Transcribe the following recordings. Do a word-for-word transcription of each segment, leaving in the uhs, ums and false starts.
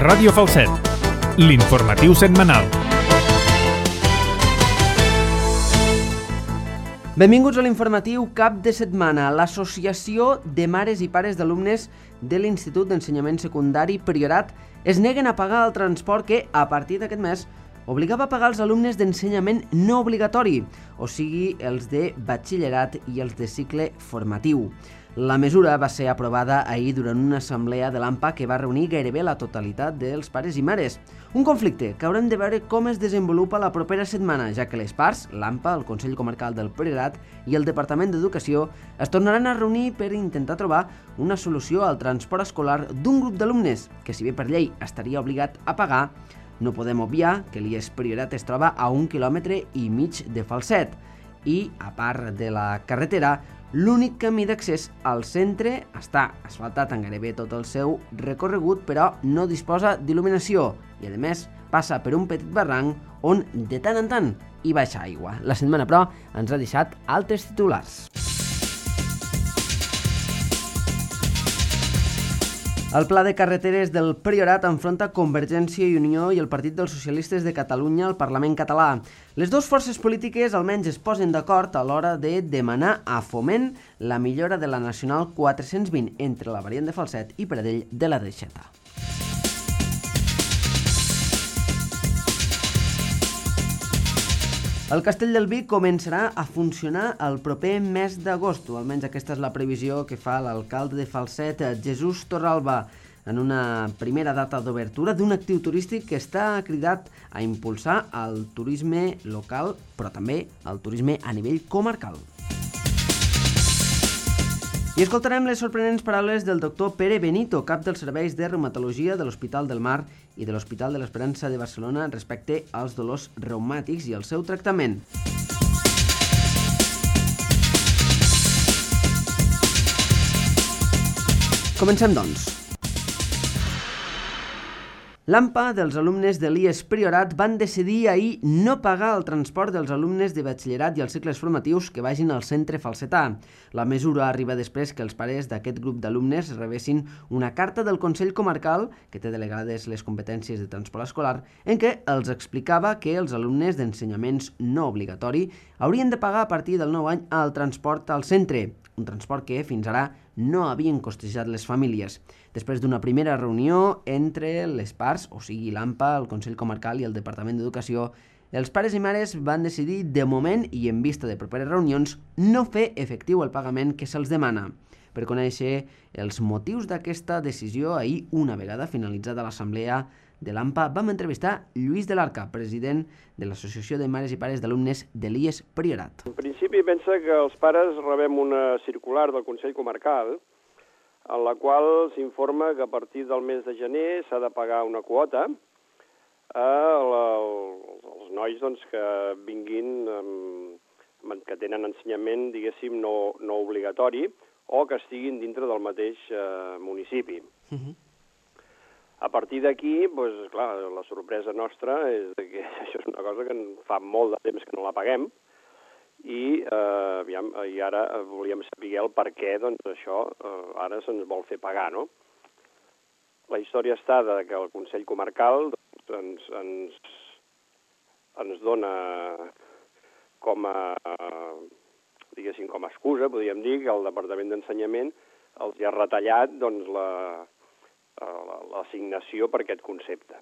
Ràdio Falset, l'informatiu setmanal. Benvinguts a l'informatiu Cap de Setmana. L'Associació de Mares i Pares d'Alumnes de l'Institut d'Ensenyament Secundari Priorat es neguen a pagar el transport que, a partir d'aquest mes, obligava a pagar els alumnes d'ensenyament no obligatori, o sigui, els de batxillerat i els de cicle formatiu. La mesura va ser aprovada ahir durant una assemblea de l'AMPA que va reunir gairebé la totalitat dels pares i mares. Un conflicte que haurem de veure com es desenvolupa la propera setmana, ja que les parts, l'AMPA, el Consell Comarcal del Priorat i el Departament d'Educació es tornaran a reunir per intentar trobar una solució al transport escolar d'un grup d'alumnes que, si bé per llei estaria obligat a pagar, no podem obviar que l'I E S Priorat es troba a un quilòmetre i mig de Falset i, a part de la carretera, l'únic camí d'accés al centre està asfaltat en gairebé tot el seu recorregut, però no disposa d'il·luminació i, a més, passa per un petit barranc on, de tant en tant, hi baixa aigua. La setmana, però, ens ha deixat altres titulars. El Pla de Carreteres del Priorat enfronta Convergència i Unió i el Partit dels Socialistes de Catalunya al Parlament català. Les dues forces polítiques almenys es posen d'acord a l'hora de demanar a Foment la millora de la Nacional quatre-cents vint entre la variant de Falset i Pradell de la Deixeta. El Castell del Vi començarà a funcionar el proper mes d'agost, o almenys aquesta és la previsió que fa l'alcalde de Falset, Jesús Torralba, en una primera data d'obertura d'un actiu turístic que està cridat a impulsar el turisme local, però també el turisme a nivell comarcal. I escoltarem les sorprenents paraules del doctor Pere Benito, cap dels serveis de reumatologia de l'Hospital del Mar i de l'Hospital de l'Esperança de Barcelona respecte als dolors reumàtics i el seu tractament. Comencem, doncs. L'AMPA dels alumnes de l'I E S Priorat van decidir ahir no pagar el transport dels alumnes de batxillerat i els cicles formatius que vagin al centre falsetà. La mesura arriba després que els pares d'aquest grup d'alumnes rebessin una carta del Consell Comarcal, que té delegades les competències de transport escolar, en què els explicava que els alumnes d'ensenyaments no obligatori haurien de pagar a partir del nou any el transport al centre, un transport que fins ara no havien costejat les famílies. Després d'una primera reunió entre les parts, o sigui l'AMPA, el Consell Comarcal i el Departament d'Educació, els pares i mares van decidir, de moment i en vista de properes reunions, no fer efectiu el pagament que se'ls demana. Per conèixer els motius d'aquesta decisió, ahir, una vegada finalitzada l'assemblea de l'AMPA, vam entrevistar Lluís de l'Arca, president de l'Associació de Mares i Pares d'Alumnes de l'I E S Priorat. En principi, pensa que els pares rebem una circular del Consell Comarcal en la qual s'informa que a partir del mes de gener s'ha de pagar una quota a la, als nois doncs, que vinguin, um, que tenen ensenyament, diguéssim, no, no obligatori o que estiguin dintre del mateix uh, municipi. Uh-huh. A partir d'aquí, doncs, clar, la sorpresa nostra és que això és una cosa que fa molt de temps que no la paguem i, eh, aviam, i ara volíem saber el per què doncs, això eh, ara se'ns vol fer pagar, no? La història està de que el Consell Comarcal doncs, ens, ens, ens dona com a, diguéssim, com a excusa, podríem dir, que el Departament d'Ensenyament els hi ha retallat doncs, la l'assignació per aquest concepte.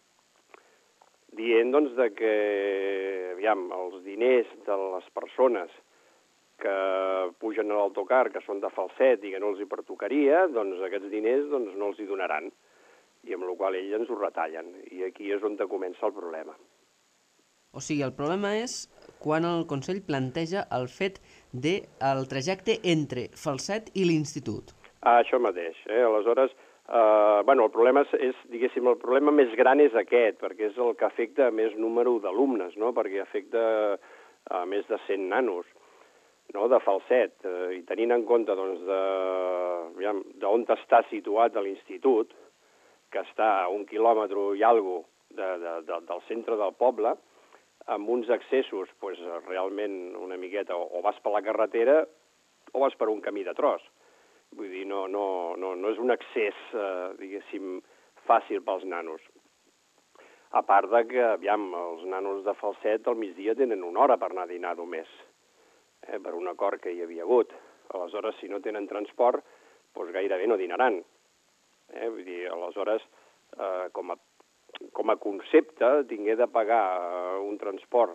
Dient doncs, de que aviam, els diners de les persones que pugen a l'autocar, que són de Falset i que no els hi pertocaria, doncs aquests diners doncs, no els hi donaran, i amb la qual ells ens ho retallen. I aquí és on comença el problema. O sigui, el problema és quan el Consell planteja el fet del trajecte entre Falset i l'Institut. Ah, això mateix. Eh? Aleshores, Uh, bueno, el problema és, és, diguéssim, el problema més gran és aquest, perquè és el que afecta a més número d'alumnes, no? Perquè afecta a més de cent nanos, no? De Falset, uh, i tenint en compte, doncs, de, aviam, d'on està situat l'institut, que està a un quilòmetre i alguna de, de, de, del centre del poble, amb uns accessos, pues, realment una miqueta, o, o vas per la carretera o vas per un camí de tros. Vull dir, no, no, no, no és un accés, eh, diguéssim, fàcil pels nanos. A part de que, aviam, els nanos de Falset al migdia tenen una hora per anar a dinar només, eh, per un acord que hi havia hagut. Aleshores, si no tenen transport, doncs gairebé no dinaran. Eh? Vull dir, aleshores, eh, com, a, com a concepte, tingué de pagar un transport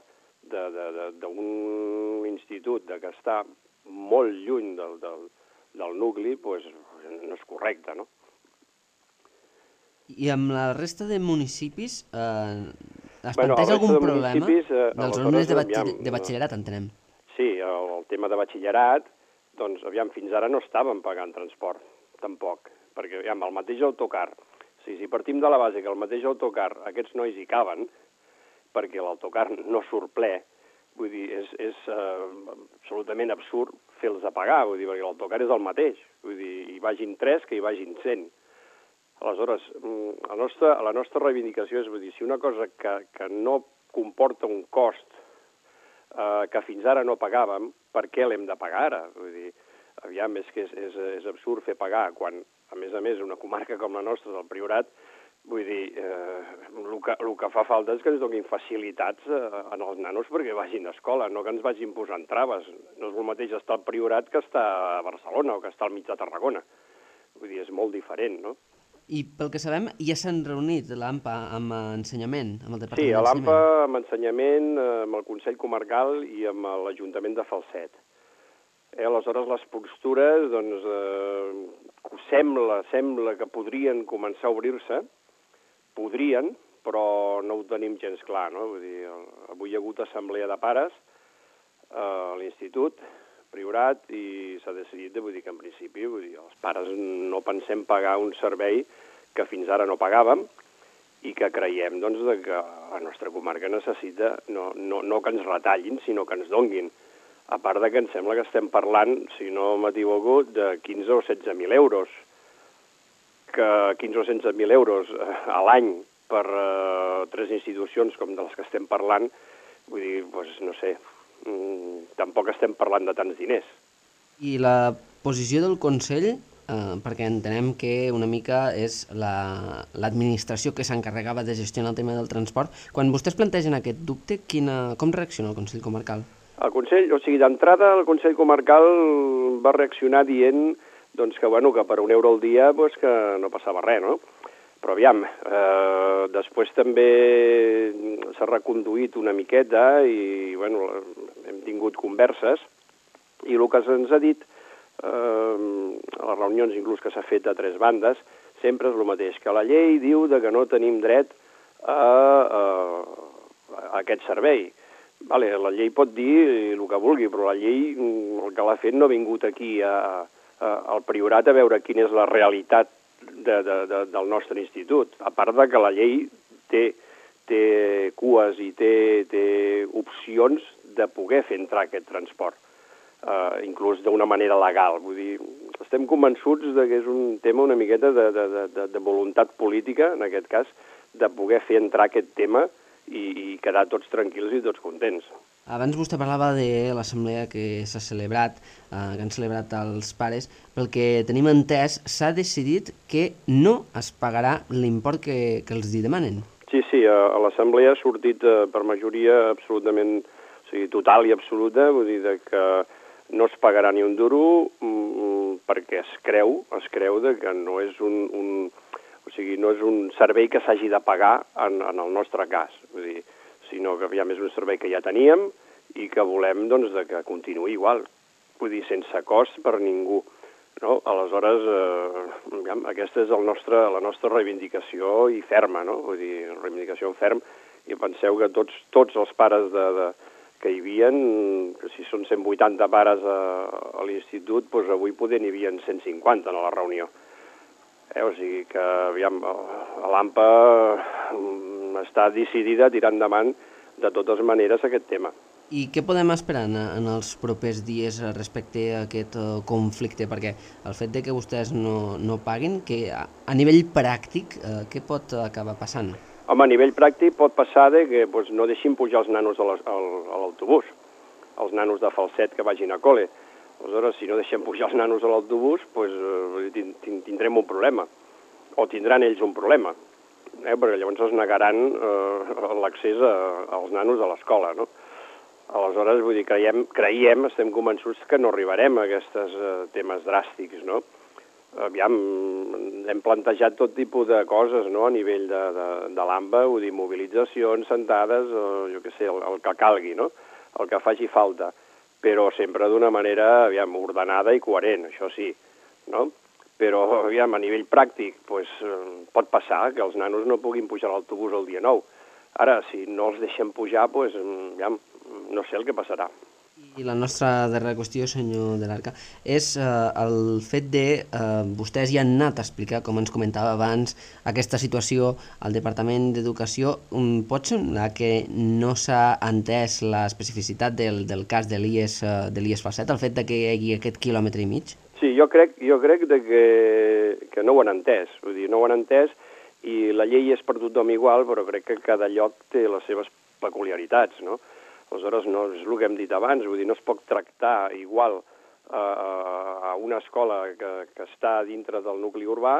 d'un institut de que està molt lluny del, del, del nucli, doncs no és correcte, no? I amb la resta de municipis eh, es Bueno, planteja la resta algun de problema municipis, eh, dels aleshores, alumnes de, aviam, batxiller, de batxillerat, entenem? Sí, el, el tema de batxillerat, doncs, aviam, fins ara no estàvem pagant transport, tampoc, perquè, aviam, el mateix autocar, sí, si partim de la base que el mateix autocar, aquests nois hi caben, perquè l'autocar no surt ple, vull dir, és, és uh, absolutament absurd fer-los a pagar, vull dir, perquè l'autocar és el mateix, vull dir, hi vagin tres que hi vagin cent. Aleshores, la nostra, la nostra reivindicació és, vull dir, si una cosa que, que no comporta un cost eh, que fins ara no pagàvem, per què l'hem de pagar ara? Vull dir, aviam, és que és, és, és absurd fer pagar quan, a més a més, una comarca com la nostra, del Priorat, vull dir, eh, el, que, el que fa falta és que ens donin facilitats eh, en els nanos perquè vagin a escola, no que ens vagin posant traves. No és el mateix estar al Priorat que estar a Barcelona o que estar al mig de Tarragona. Vull dir, és molt diferent, no? I pel que sabem, ja s'han reunit l'AMPA amb ensenyament, amb el Sí, Departament a l'AMPA, d'Ensenyament. amb ensenyament, amb el Consell Comarcal i amb l'Ajuntament de Falset. Eh, aleshores, les postures, doncs, eh, sembla, sembla que podrien començar a obrir-se, podrien, però no ho tenim gens clar, no? Vull dir, avui hi ha hagut assemblea de pares a l'institut, Priorat, i s'ha decidit, vull dir que en principi, vull dir, els pares no pensem pagar un servei que fins ara no pagàvem i que creiem, doncs, de que la nostra comarca necessita no, no, no que ens retallin, sinó que ens donguin. A part de que em sembla que estem parlant, si no m'equivoco, de quinze o setze mil euros, que quinze o setze mil euros a l'any per uh, tres institucions com de les que estem parlant, vull dir, doncs, no sé, tampoc estem parlant de tants diners. I la posició del Consell, eh, perquè entenem que una mica és l'administració la, que s'encarregava de gestionar el tema del transport, quan vostès plantegen aquest dubte, quina, com reacciona el Consell Comarcal? El Consell, o sigui, d'entrada el Consell Comarcal va reaccionar dient doncs, que, bueno, que per un euro al dia doncs, que no passava res, no? Però aviam, eh, després també s'ha reconduït una miqueta i bueno, hem tingut converses i el que se'ns ha dit eh, a les reunions inclús que s'ha fet a tres bandes sempre és el mateix, que la llei diu de que no tenim dret a, a, a aquest servei. Vale, la llei pot dir el que vulgui, però la llei el que l'ha fet no ha vingut aquí a, a, al Priorat a veure quina és la realitat De, de, de, del nostre institut, a part de que la llei té, té cues i té, té opcions de poder fer entrar aquest transport, eh, inclús d'una manera legal. Vull dir, estem convençuts de que és un tema una miqueta de, de, de, de voluntat política, en aquest cas, de poder fer entrar aquest tema i, i quedar tots tranquils i tots contents. Abans vostè parlava de l'assemblea que s'ha celebrat, eh, que han celebrat els pares. Pel que tenim entès, s'ha decidit que no es pagarà l'import que, que els demanen. Sí, sí, a, a l'assemblea ha sortit eh, per majoria absolutament, o sigui, total i absoluta, vull dir de que no es pagarà ni un duro mm, perquè es creu, es creu de que no és un, un, o sigui, no és un servei que s'hagi de pagar en, en el nostre cas, vull dir, sinó que aviam, és un servei que ja teníem i que volem doncs, de que continuï igual, vull dir, sense cost per ningú. No? Aleshores, eh, aviam, aquesta és el nostre, la nostra reivindicació i ferma, no? Vull dir, reivindicació en ferm, i penseu que tots, tots els pares de, de, que hi havia, que si són cent vuitanta pares a, a l'institut, doncs avui poder n'hi havia cent cinquanta a la reunió. Eh, o sigui que, aviam, l'AMPA està decidida a tirar endavant de totes maneres aquest tema. I què podem esperar en, en els propers dies respecte a aquest uh, conflicte? Perquè el fet de que vostès no, no paguin, que a, a nivell pràctic, uh, què pot acabar passant? Home, a nivell pràctic pot passar de que doncs, no deixin pujar els nanos a l'autobús, els nanos de Falset que vagin a col·le. Aleshores, si no deixem pujar els nanos a l'autobús, doncs, uh, tindrem un problema. o tindran ells un problema, eh? Perquè llavors es negaran eh, l'accés a, als nanos a l'escola, no? Aleshores, vull dir, creiem, creiem, estem convençuts que no arribarem a aquests eh, temes dràstics, no? Aviam, hem plantejat tot tipus de coses, no?, a nivell de, de, de l'A M B A, vull dir, mobilitzacions, sentades, o jo què sé, el, el que calgui, no?, el que faci falta, però sempre d'una manera, aviam, ordenada i coherent, això sí, no? Però, aviam, a nivell pràctic, pues, pot passar que els nanos no puguin pujar a l'autobús el dia nou. Ara, si no els deixem pujar, pues, aviam, no sé el que passarà. I la nostra darrera qüestió, senyor de l'Arca, és eh, el fet de... Eh, vostès ja han anat a explicar, com ens comentava abans, aquesta situació al Departament d'Educació. Um, pot semblar que no s'ha entès l'especificitat del, del cas de l'I E S, uh, de l'I E S Falset, el fet de que hi hagi aquest quilòmetre i mig? Sí, jo crec, jo crec de que, que no ho han entès, vull dir, no ho han entès, i la llei és per tothom igual, però crec que cada lloc té les seves peculiaritats, no? Aleshores, no és el que hem dit abans, vull dir, no es pot tractar igual eh, a una escola que, que està dintre del nucli urbà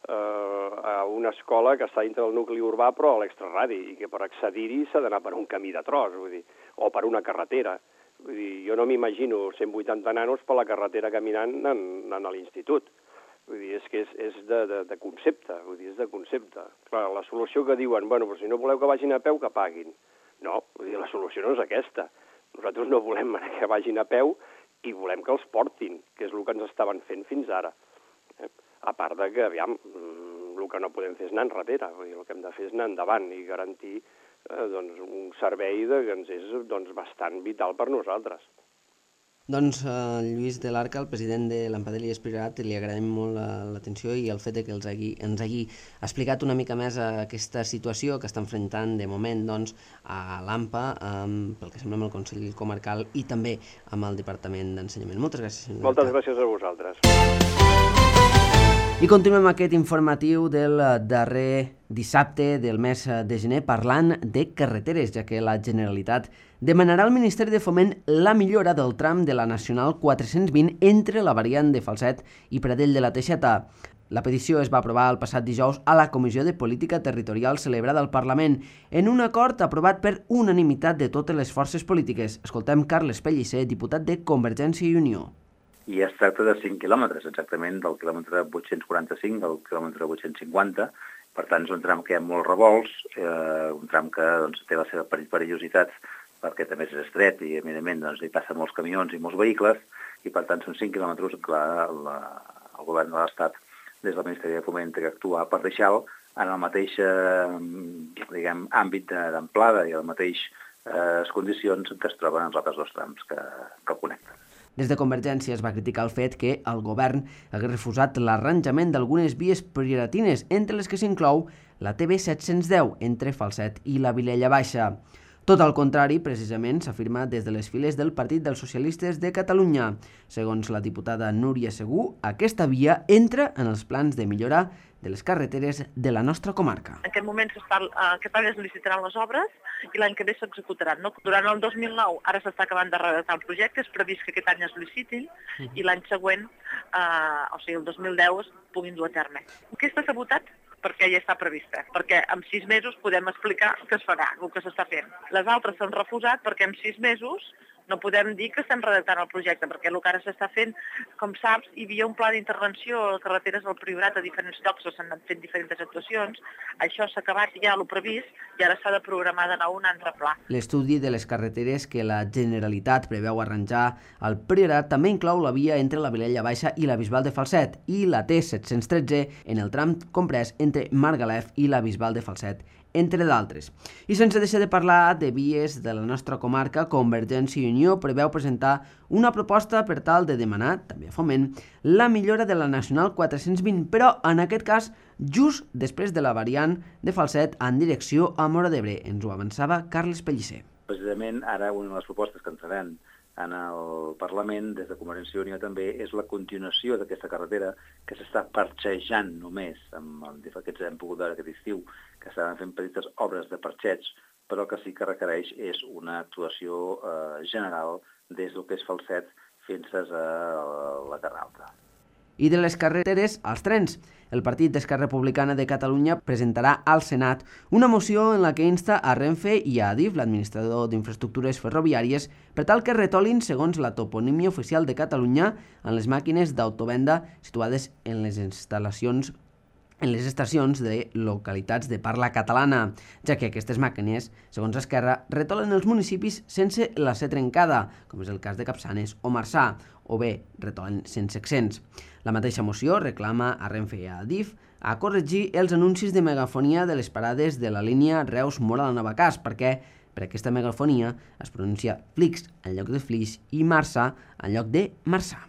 eh, a una escola que està dintre del nucli urbà però a l'extraradi, i que per accedir-hi s'ha d'anar per un camí de tros, vull dir, o per una carretera. Vull dir, jo no m'imagino cent vuitanta nanos per la carretera caminant anant a l'institut. Vull dir, és que és, és de, de, de concepte, vull dir, és de concepte. Clar, la solució que diuen, bueno, però si no voleu que vagin a peu, que paguin. No, vull dir, la solució no és aquesta. Nosaltres no volem que vagin a peu i volem que els portin, que és el que ens estaven fent fins ara. Eh? A part de que, aviam, el que no podem fer és anar enrere, vull dir, el que hem de fer és anar endavant i garantir eh, doncs, un servei de, que ens és doncs, bastant vital per nosaltres. Doncs uh, Lluís de l'Arca, el president de l'A M P A de l'I E S Priorat, li agraïm molt l'atenció i el fet de que els hagi, ens hagi explicat una mica més aquesta situació que està enfrontant de moment doncs, a l'A M P A, um, pel que sembla amb el Consell Comarcal i també amb el Departament d'Ensenyament. Moltes gràcies, senyor Moltes Arca. gràcies a vosaltres. I continuem aquest informatiu del darrer dissabte del mes de gener parlant de carreteres, ja que la Generalitat demanarà al Ministeri de Foment la millora del tram de la Nacional quatre-cents vint entre la variant de Falset i Pradell de la Teixeta. La petició es va aprovar el passat dijous a la Comissió de Política Territorial celebrada al Parlament en un acord aprovat per unanimitat de totes les forces polítiques. Escoltem Carles Pellicer, diputat de Convergència i Unió. I es tracta de cinc quilòmetres, exactament del quilòmetre vuit-cents quaranta-cinc al quilòmetre vuit-cents cinquanta. Per tant, és un tram que hi ha molts revolts, eh, un tram que doncs, té la seva perillositat perquè també és estret i, evidentment, doncs, hi passen molts camions i molts vehicles, i, per tant, són cinc quilòmetres que la, la, el govern de l'Estat, des del Ministeri de Foment, té que actuar per deixar-lo en el mateix eh, diguem, àmbit d'amplada i en les mateixes eh, condicions que es troben els altres dos trams que, que el connecten. Des de Convergència es va criticar el fet que el govern hagués refusat l'arranjament d'algunes vies prioritines, entre les que s'inclou la T B set-cents deu entre Falset i la Vilella Baixa. Tot al contrari, precisament, s'afirma des de les files del Partit dels Socialistes de Catalunya. Segons la diputada Núria Segú, aquesta via entra en els plans de millora de les carreteres de la nostra comarca. En aquest moment aquest any es licitaran les obres i l'any que ve s'executaran. No? Durant el dos mil nou, ara s'està acabant de redactar el projecte, és previst que aquest any es licitin uh-huh. i l'any següent, eh, o sigui el dos mil deu, es puguin dur a terme. Què està sabotat? Perquè ja està prevista, perquè en sis mesos podem explicar què es farà, el que s'està fent. Les altres s'han refusat perquè en sis mesos no podem dir que estem redactant el projecte, perquè el que ara s'està fent, com saps, hi havia un pla d'intervenció a les carreteres del Priorat a diferents llocs, s'han anat fent diferents actuacions, això s'ha acabat ja el previst i ara s'ha de programar de nou un altre pla. L'estudi de les carreteres que la Generalitat preveu arranjar al Priorat també inclou la via entre la Vilella Baixa i la Bisbal de Falset i la T set-cents tretze en el tram comprès entre Margalef i la Bisbal de Falset, entre d'altres. I sense deixar de parlar de vies de la nostra comarca, Convergència i Unió preveu presentar una proposta per tal de demanar, també a Foment, la millora de la Nacional quatre-cents vint, però en aquest cas just després de la variant de Falset en direcció a Móra d'Ebre. Ens ho avançava Carles Pellicer. Precisament ara una de les propostes que entraran en el Parlament, des de Convergència i Unió també, és la continuació d'aquesta carretera que s'està parxejant només, amb aquests hem pogut veure aquest estiu, que estaven fent petites obres de parxeig, però que sí que requereix és una actuació eh, general des del que és Falset fins a la Terra Alta. i de les carreteres als trens. El Partit d'Esquerra Republicana de Catalunya presentarà al Senat una moció en la que insta a Renfe i a Adif, l'administrador d'infraestructures ferroviàries, per tal que retolin, segons la toponímia oficial de Catalunya, en les màquines d'autovenda situades en les instal·lacions en les estacions de localitats de parla catalana, ja que aquestes màquines, segons Esquerra, retolen els municipis sense la C trencada, com és el cas de Capçanes o Marçà, o bé retolen sense accents. La mateixa moció reclama a Renfe i a Adif a corregir els anuncis de megafonia de les parades de la línia Reus-Mora-Navacàs, perquè per aquesta megafonia es pronuncia Flix en lloc de Flix i Marçà en lloc de Marçà.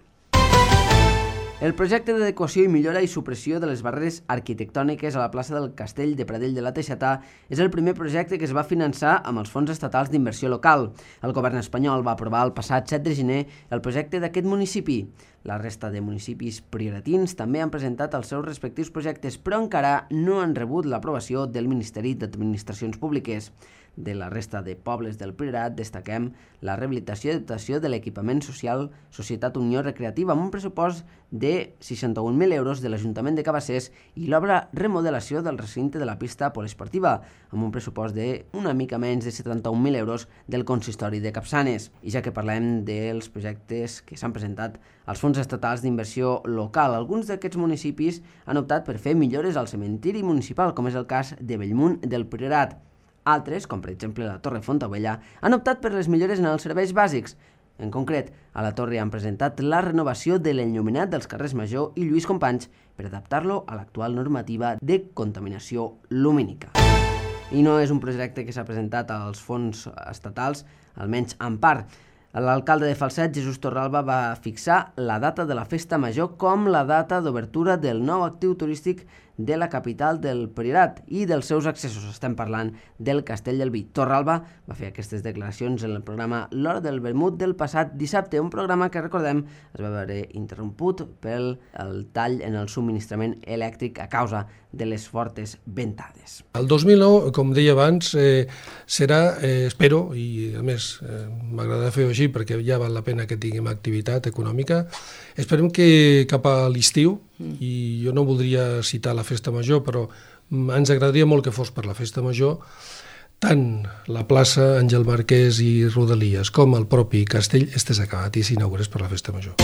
El projecte d'adequació i millora i supressió de les barreres arquitectòniques a la plaça del Castell de Pradell de la Teixeta és el primer projecte que es va finançar amb els fons estatals d'inversió local. El govern espanyol va aprovar el passat set de gener el projecte d'aquest municipi. La resta de municipis prioratins també han presentat els seus respectius projectes, però encara no han rebut l'aprovació del Ministeri d'Administracions Públiques. De la resta de pobles del Priorat destaquem la rehabilitació i adaptació de l'equipament social Societat Unió Recreativa amb un pressupost de seixanta-un mil euros de l'Ajuntament de Cabassers i l'obra remodelació del recinte de la pista poliesportiva amb un pressupost de una mica menys de setanta-un mil euros del consistori de Capçanes. I ja que parlem dels projectes que s'han presentat als fons estatals d'inversió local, alguns d'aquests municipis han optat per fer millores al cementiri municipal, com és el cas de Bellmunt del Priorat. Altres, com per exemple la Torre Fontaubella, han optat per les millores en els serveis bàsics. En concret, a la Torre han presentat la renovació de l'enllumenat dels carrers Major i Lluís Companys per adaptar-lo a l'actual normativa de contaminació lumínica. I no és un projecte que s'ha presentat als fons estatals, almenys en part. L'alcalde de Falset, Jesús Torralba, va fixar la data de la Festa Major com la data d'obertura del nou actiu turístic de la capital del Priorat i dels seus accessos. Estem parlant del Castell del Vi. Torralba va fer aquestes declaracions en el programa L'Hora del Vermut del passat dissabte, un programa que, recordem, es va veure interromput pel el tall en el subministrament elèctric a causa de les fortes ventades. El dos mil nou, com deia abans, eh, serà, eh, espero, i a més eh, m'agrada fer-ho així perquè ja val la pena que tinguem activitat econòmica, esperem que cap a l'estiu, i jo no voldria citar la Festa Major, però ens agradaria molt que fos per la Festa Major, tant la plaça Àngel Marquès i Rodalies com el propi castell estés acabat i s'inaugurés per la Festa Major.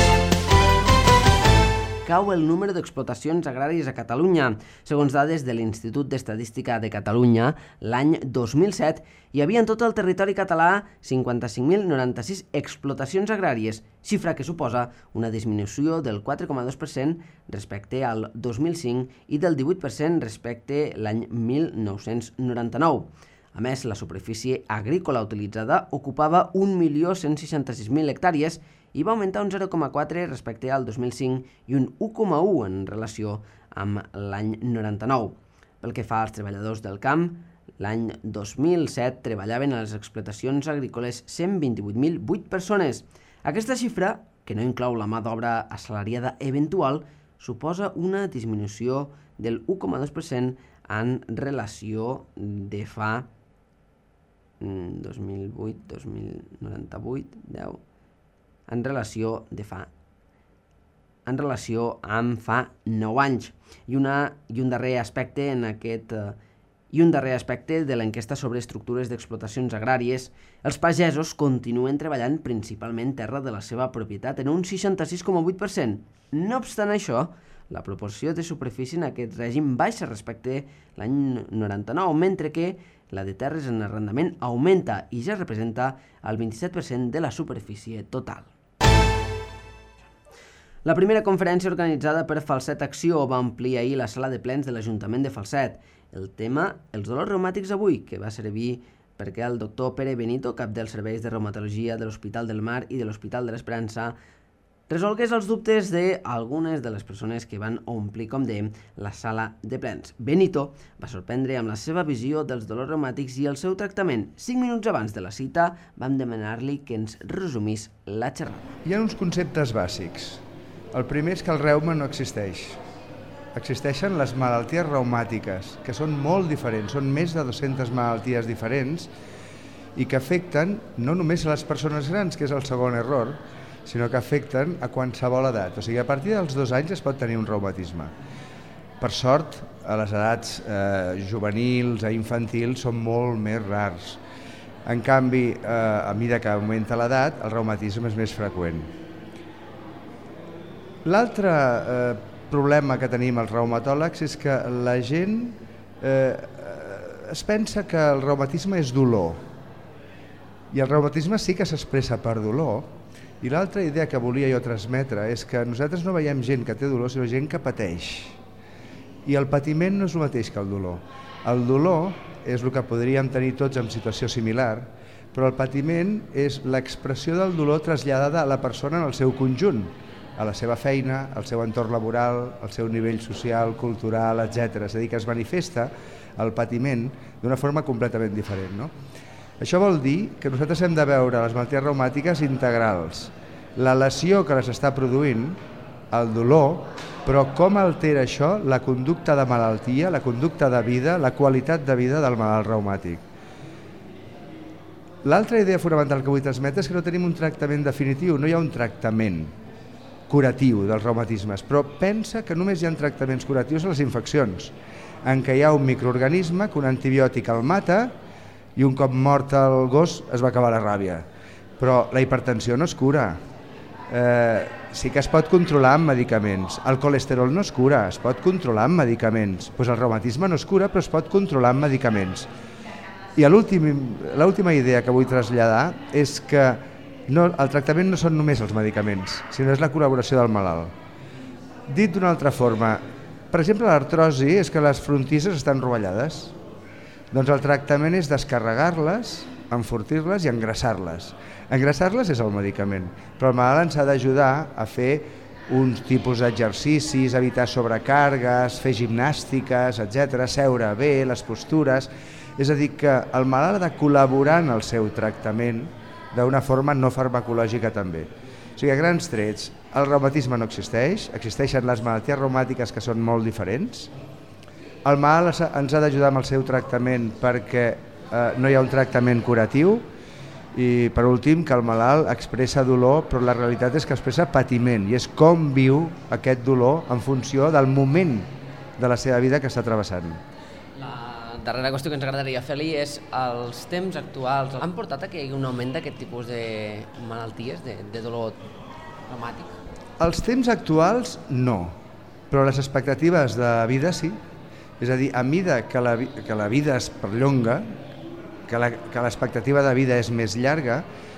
Cau el número d'explotacions agràries a Catalunya. Segons dades de l'Institut d'Estadística de Catalunya, l'any dos mil set hi havia en tot el territori català cinquanta-cinc mil noranta-sis explotacions agràries, xifra que suposa una disminució del quatre coma dos per cent respecte al dos mil cinc i del divuit per cent respecte l'any mil nou-cents noranta-nou. A més, la superfície agrícola utilitzada ocupava un milió cent seixanta-sis mil hectàrees i va augmentar un zero coma quatre respecte al dos mil cinc i un u coma u en relació amb l'any noranta-nou. Pel que fa als treballadors del camp, l'any dos mil set treballaven a les explotacions agrícoles cent vint-i-vuit mil vuit persones. Aquesta xifra, que no inclou la mà d'obra assalariada eventual, suposa una disminució del u coma dos per cent en relació de fa dos mil vuit, dos mil noranta-vuit, deu, en relació de fa en relació amb fa nou anys. I, una, i un darrer aspecte en aquest eh, i un darrer aspecte de l'enquesta sobre estructures d'explotacions agràries, els pagesos continuen treballant principalment terra de la seva propietat en un seixanta-sis coma vuit per cent. No obstant això, la proporció de superfície en aquest règim baixa respecte l'any noranta-nou, mentre que la de terres en arrendament augmenta i ja representa el vint-i-set per cent de la superfície total. La primera conferència organitzada per Falset Acció va omplir ahir la sala de plens de l'Ajuntament de Falset. El tema, els dolors reumàtics avui, que va servir perquè el doctor Pere Benito, cap dels serveis de reumatologia de l'Hospital del Mar i de l'Hospital de l'Esperança, resolgués els dubtes d'algunes de les persones que van omplir, com dèiem, la sala de plens. Benito va sorprendre amb la seva visió dels dolors reumàtics i el seu tractament. Cinc minuts abans de la cita vam demanar-li que ens resumís la xerrada. Hi ha uns conceptes bàsics. El primer és que el reuma no existeix. Existeixen les malalties reumàtiques, que són molt diferents, són més de dues-centes malalties diferents i que afecten no només a les persones grans, que és el segon error, sinó que afecten a qualsevol edat. O sigui, a partir dels dos anys es pot tenir un reumatisme. Per sort, a les edats eh, juvenils, a infantils, són molt més rars. En canvi, eh, a mesura que augmenta l'edat, el reumatisme és més freqüent. L'altre eh, problema que tenim els reumatòlegs és que la gent eh, es pensa que el reumatisme és dolor. I el reumatisme sí que s'expressa per dolor. I l'altra idea que volia jo transmetre és que nosaltres no veiem gent que té dolor, sinó gent que pateix. I el patiment no és el mateix que el dolor. El dolor és el que podríem tenir tots en situació similar, però el patiment és l'expressió del dolor traslladada a la persona en el seu conjunt, a la seva feina, al seu entorn laboral, al seu nivell social, cultural, etcètera. És a dir, que es manifesta el patiment d'una forma completament diferent, no? Això vol dir que nosaltres hem de veure les malalties reumàtiques integrals, la lesió que les està produint, el dolor, però com altera això la conducta de malaltia, la conducta de vida, la qualitat de vida del malalt reumàtic. L'altra idea fonamental que vull transmetre és que no tenim un tractament definitiu, no hi ha un tractament curatiu dels reumatismes, però pensa que només hi ha tractaments curatius a les infeccions, en què hi ha un microorganisme que un antibiòtic el mata i un cop mort el gos es va acabar la ràbia. Però la hipertensió no es cura. Eh, sí que es pot controlar amb medicaments. El colesterol no es cura, es pot controlar amb medicaments. Pues el reumatisme no es cura, però es pot controlar amb medicaments. I l'última idea que vull traslladar és que no, el tractament no són només els medicaments, sinó és la col·laboració del malalt. Dit d'una altra forma, per exemple, l'artrosi és que les frontisses estan rovellades. Doncs el tractament és descarregar-les, enfortir-les i engrassar-les. Engrassar-les és el medicament, però el malalt ens ha d'ajudar a fer uns tipus d'exercicis, evitar sobrecàrregues, fer gimnàstiques, etcètera, seure bé, les postures. És a dir, que el malalt ha de col·laborar en el seu tractament d'una forma no farmacològica també. O sigui, a grans trets, el reumatisme no existeix, existeixen les malalties reumàtiques que són molt diferents. El malalt ens ha d'ajudar amb el seu tractament perquè eh, no hi ha un tractament curatiu i, per últim, que el malalt expressa dolor, però la realitat és que expressa patiment i és com viu aquest dolor en funció del moment de la seva vida que està travessant. La darrera qüestió que ens agradaria fer-li és els temps actuals. Han portat a que hi hagi un augment d'aquest tipus de malalties, de, de dolor reumàtic? Els temps actuals no, però les expectatives de vida sí. És a dir, a mesura que la, que la vida es perllonga, que l'expectativa de vida és més llarga,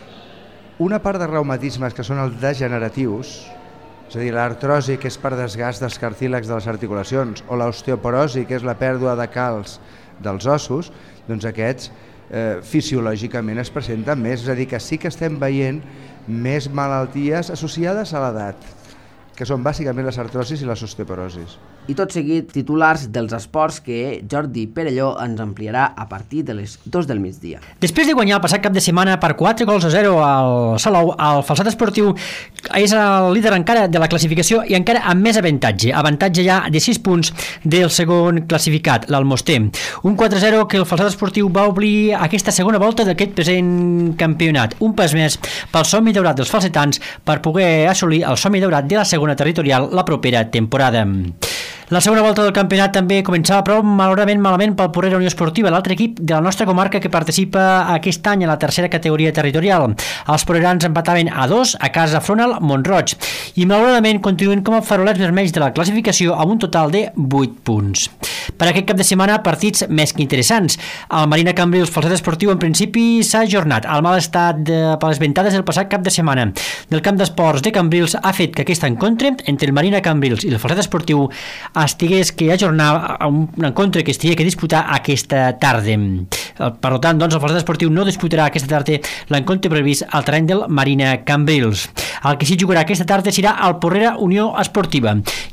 una part de reumatismes que són els degeneratius, és a dir, l'artrosi, que és per desgast dels cartílags de les articulacions, o l'osteoporosi, que és la pèrdua de calç dels ossos, doncs aquests eh, fisiològicament es presenten més, és a dir, que sí que estem veient més malalties associades a l'edat, que són bàsicament les artrosis i les osteoporosis. I tot seguit, titulars dels esports que Jordi Perelló ens ampliarà a partir de les dues del migdia. Després de guanyar el passat cap de setmana per quatre gols a zero al Salou, el Falset Esportiu és el líder encara de la classificació i encara amb més avantatge. Avantatge ja de sis punts del segon classificat, l'Almoster. Un quatre a zero que el Falset Esportiu va obrir aquesta segona volta d'aquest present campionat. Un pas més pel somni daurat dels falsetans per poder assolir el somni daurat de la segona territorial la propera temporada. La segona volta del campionat també començava, però malauradament malament pel Porrera Unió Esportiva, l'altre equip de la nostra comarca que participa aquest any a la tercera categoria territorial. Els porrerans empataven a dos a casa front al Mont-roig i malauradament continuen com a farolets vermells de la classificació amb un total de vuit punts. Per aquest cap de setmana, partits més que interessants. El Marina Cambrils Falset Esportiu en principi s'ha ajornat. El mal estat de, per les ventades del passat cap de setmana del camp d'esports de Cambrils ha fet que aquest encontre entre el Marina Cambrils i el Falset Esportiu estigués que ajornar a un encontre que estigui que disputar aquesta tarda. Per tant, doncs, el Falset Esportiu no disputarà aquesta tarda l'encontre previst al terreny del Marina Cambrils. El que sí jugarà aquesta tarda serà el Porrera Unió Esportiva, que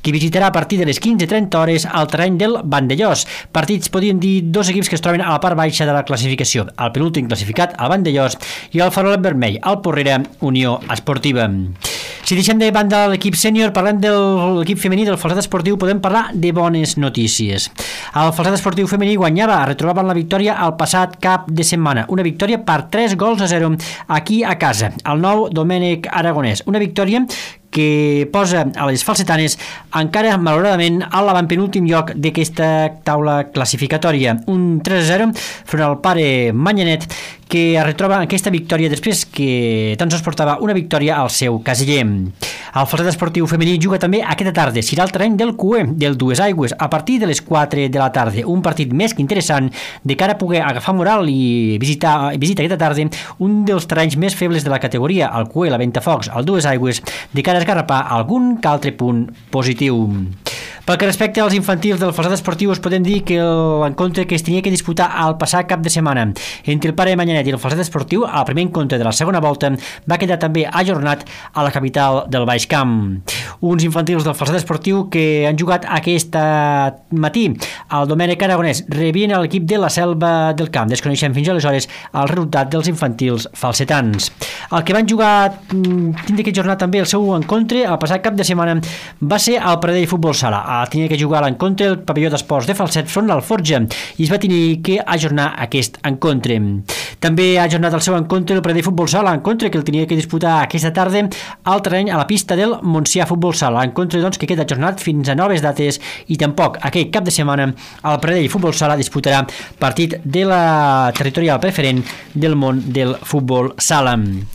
que visitarà a partir de les quinze trenta hores al terreny del Vandellós. Partits, podríem dir, dos equips que es troben a la part baixa de la classificació, el penúltim classificat, el Vandellós, i el Farol Vermell, el Porrera, Unió Esportiva. Si deixem de banda l'equip sènior, parlem de l'equip femení del Falset Esportiu, podem parlar de bones notícies. El Falset Esportiu femení guanyava, retrobava la victòria el passat cap de setmana, una victòria per tres gols a zero aquí a casa, al nou Domènec Aragonès, una victòria que posa a les falsetanes encara, malauradament, a l'avantpenúltim lloc d'aquesta taula classificatòria. Un tres a zero front al Pare Manyanet, que es retroba aquesta victòria després que tan sols portava una victòria al seu casiller. El Falset Esportiu femení juga també aquesta tarda. Serà el terreny del Cué, del Dues Aigües, a partir de les quatre de la tarda. Un partit més que interessant de cara a poder agafar moral i visitar, visita aquesta tarda un dels terrenys més febles de la categoria, el Cué, la Ventafocs, el Dues Aigües, de cara a esgarrapar algun que altre punt positiu. Pel que respecta als infantils del Falset Esportiu, us podem dir que l'encontre que es tenia que disputar el passat cap de setmana entre el Pare Manyanet i el Falset Esportiu, al primer encontre de la segona volta, va quedar també ajornat a la capital del Baix Camp. Uns infantils del Falset Esportiu que han jugat aquest matí al Domènec Aragonès rebien l'equip de la Selva del Camp. Desconeixem fins aleshores el resultat dels infantils falsetans. El que van jugar tindre que jornar també el seu encontre el passat cap de setmana va ser el Pradell Futbol Sala. Tenia que jugar a l'encontre el pavelló d'esports de Falset front al Forja i es va tenir que ajornar aquest encontre. També ha ajornat el seu encontre el Pradell Futbol Sala, encontre que el tenia que disputar aquesta tarda al terreny a la pista del Montsià Futbol Sala, encontre doncs, que queda ajornat fins a noves dates i tampoc aquell cap de setmana el Pradell Futbol Sala disputarà partit de la territorial preferent del món del futbol sala.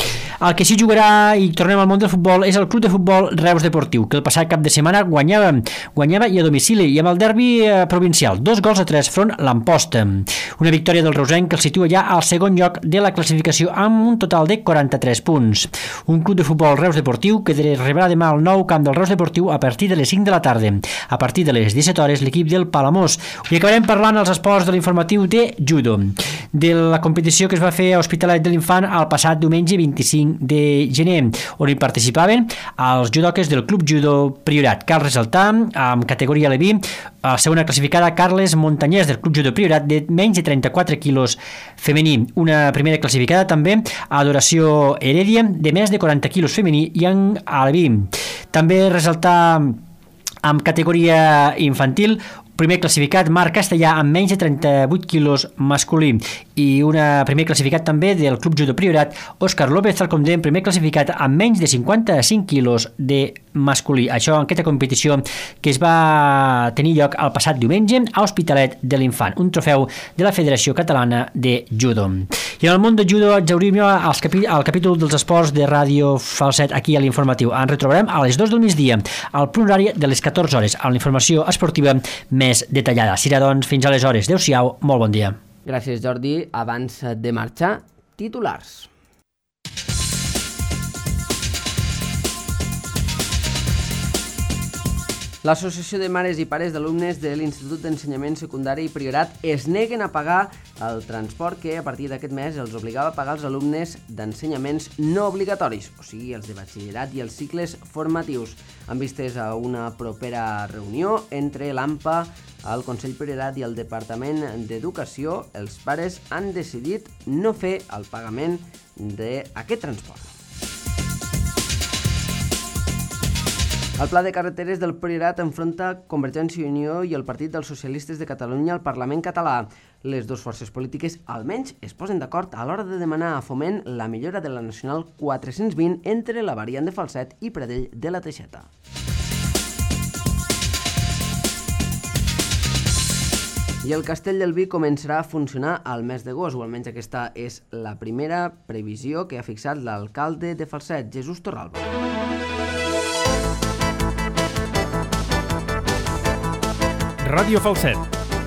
El que sí jugarà, i tornem al món del futbol, és el Club de Futbol Reus Deportiu, que el passat cap de setmana guanyava, guanyava i a domicili, i amb el derbi eh, provincial, dos gols a tres front l'Amposta. Una victòria del reusenc que el situa ja al segon lloc de la classificació amb un total de quaranta-tres punts. Un Club de Futbol Reus Deportiu que rebrà demà al nou camp del Reus Deportiu a partir de les cinc de la tarda. A partir de les disset hores, l'equip del Palamós. I acabarem parlant als esports de l'informatiu de judo, de la competició que es va fer a Hospitalet de l'Infant el passat diumenge vint-i-cinc de gener, on hi participaven els judoques del Club Judo Priorat. Cal ressaltar, amb categoria Leví, a la segona classificada Carles Montanyès del Club Judo Priorat de menys de trenta-quatre quilos femení. Una primera classificada també Adoració Heredia de més de quaranta quilos femení i en Leví. També ressaltar amb categoria infantil primer classificat Marc Castellà amb menys de trenta-vuit quilos masculí i una primer classificat també del Club Judo Priorat Òscar López Talcondé, primer classificat amb menys de cinquanta-cinc quilos de masculí. Això en aquesta competició que es va tenir lloc el passat diumenge a Hospitalet de l'Infant, un trofeu de la Federació Catalana de Judo. I en el món de judo ens obrim al capi capítol dels esports de Ràdio Falset aquí a l'informatiu. Ens retrobarem a les dues del migdia al punt horari de les catorze hores amb la informació esportiva més detallada. Serà doncs fins aleshores. Adéu-siau, molt bon dia. Gràcies, Jordi. Abans de marxar, titulars. L'Associació de Mares i Pares d'Alumnes de l'Institut d'Ensenyament Secundari i Priorat es neguen a pagar el transport que a partir d'aquest mes els obligava a pagar els alumnes d'ensenyaments no obligatoris, o sigui, els de batxillerat i els cicles formatius, amb vistes a una propera reunió entre l'AMPA, el Consell Priorat i el Departament d'Educació. Els pares han decidit no fer el pagament d'aquest transport. El Pla de Carreteres del Priorat enfronta Convergència i Unió i el Partit dels Socialistes de Catalunya al Parlament català. Les dues forces polítiques almenys es posen d'acord a l'hora de demanar a Foment la millora de la Nacional quatre-cents vint entre la variant de Falset i Pradell de la Teixeta. I el Castell del Vi començarà a funcionar al mes d'agost, o almenys aquesta és la primera previsió que ha fixat l'alcalde de Falset, Jesús Torralba. Ràdio Falset,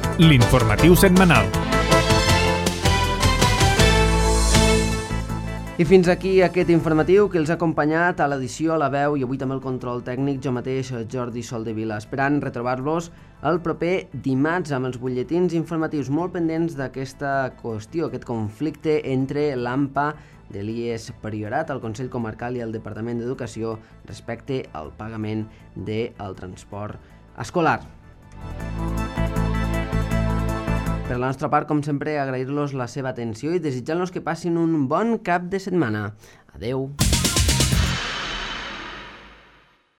l'informatiu setmanal. I fins aquí aquest informatiu que els ha acompanyat a l'edició, a la veu i avui també el control tècnic, jo mateix, Jordi Soldevila, esperant retrobar-los el proper dimarts amb els butlletins informatius molt pendents d'aquesta qüestió, aquest conflicte entre l'AMPA de l'I E S Priorat, el Consell Comarcal i el Departament d'Educació respecte al pagament del transport escolar. Per la nostra part, com sempre, agrair-los la seva atenció i desitjar-los que passin un bon cap de setmana. Adeu!